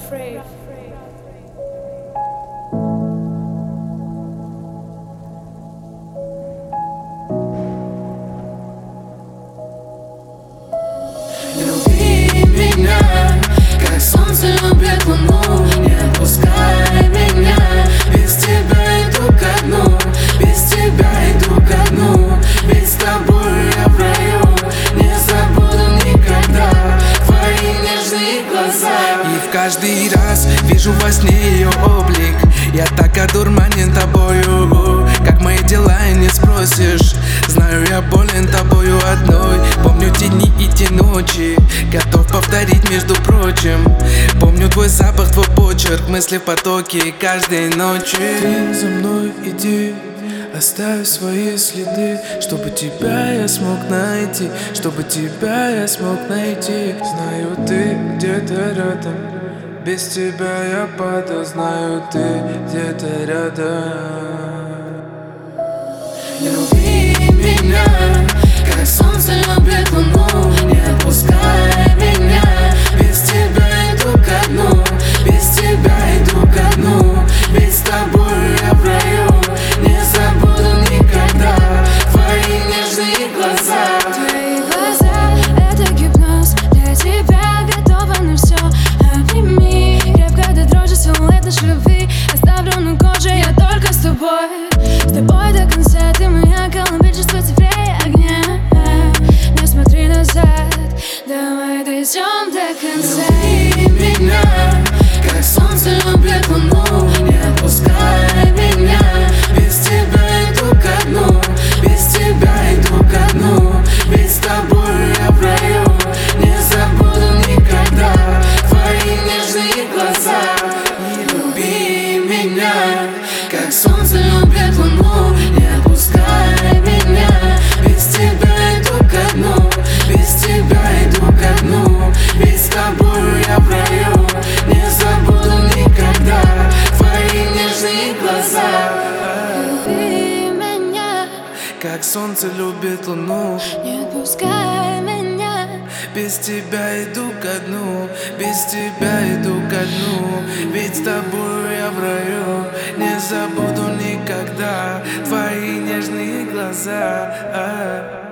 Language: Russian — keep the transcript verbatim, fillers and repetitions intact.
Люби меня, как солнце любит луну. Не отпускай меня, без тебя иду ко дну. Без тебя иду ко дну, ведь с тобой я в раю. Не забуду никогда твои нежные глаза. И в каждый раз вижу во сне ее облик. Я так одурманен тобою, как мои дела и не спросишь. Знаю, я болен тобою одной. Помню те дни и те ночи, готов повторить, между прочим. Помню твой запах, твой почерк, мысли в потоке каждой ночи. Ты за мной иди, оставь свои следы, чтобы тебя я смог найти, чтобы тебя я смог найти. Знаю, ты где-то рядом, без тебя я падал. Знаю, ты где-то рядом. Люби меня, как солнце любит луну. Не отпускай меня, без тебя иду ко дну. Без тебя иду ко дну, ведь с тобой я в раю. Не забуду никогда твои нежные глаза. Твои глаза — это гипноз, для тебя готова на все. Обними крепко до дрожи силуэт нашей любви. Оставлю на коже, я только с тобой. С тобой до конца, ты моя колыбель, чувство теплее огня. Не смотри назад, давай дойдем до конца. Люби меня, как солнце любит луну. Не отпускай меня, без тебя иду ко дну. Без тебя иду ко дну, ведь с тобой я в раю. Не забуду никогда твои нежные глаза. Люби меня, как солнце любит луну. Не отпускай меня, без тебя иду ко дну. Без тебя иду ко дну, ведь с тобой я в раю. Не забуду никогда твои нежные глаза. Люби меня, Как солнце любит луну. не отпускай меня. Без тебя иду ко дну, без тебя иду ко дну. Ведь с тобой я в раю. Не забуду никогда твои нежные глаза.